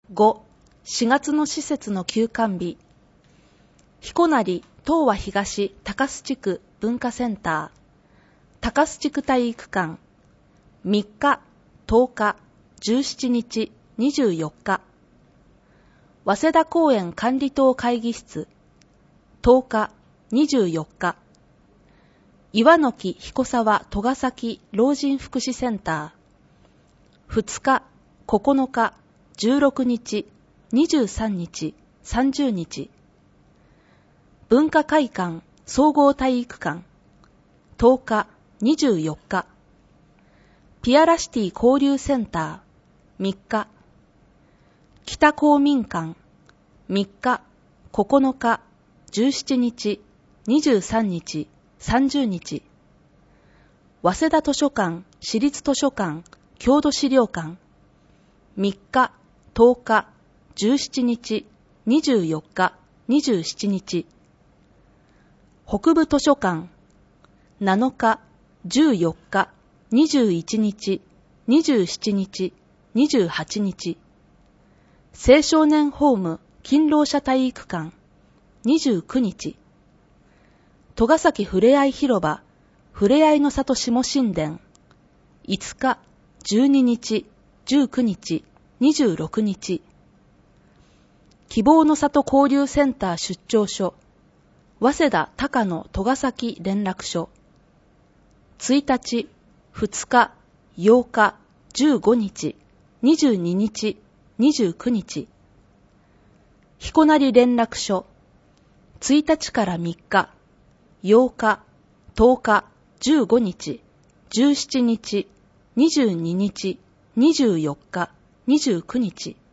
5、4月の施設の休館日。彦成東和東高須地区文化センター、高須地区体育館、3日、10日、17日、24日。早稲田公園管理棟会議室、10日、24日。岩木彦沢戸ヶ崎老人福祉センター、2日、9日、16日、23日、30日。文化会館総合体育館、10日、24日。ピアラシティ交流センター、3日。北公民館、3日、9日、17日、23日、30日。早稲田図書館、市立図書館、郷土資料館、3日、10日、17日、24日、27日。北部図書館、7日、14日、21日、27日、28日。青少年ホーム、勤労者体育館、29日。戸ヶ崎ふれあい広場、ふれあいの里下神殿、5日、12日、19日、26日。希望の里交流センター出張所、早稲田高野戸ヶ崎連絡所、1日、2日、8日、15日、22日、29日。彦成連絡所、1日から3日、8日、10日、15日、17日、22日、24日、29日。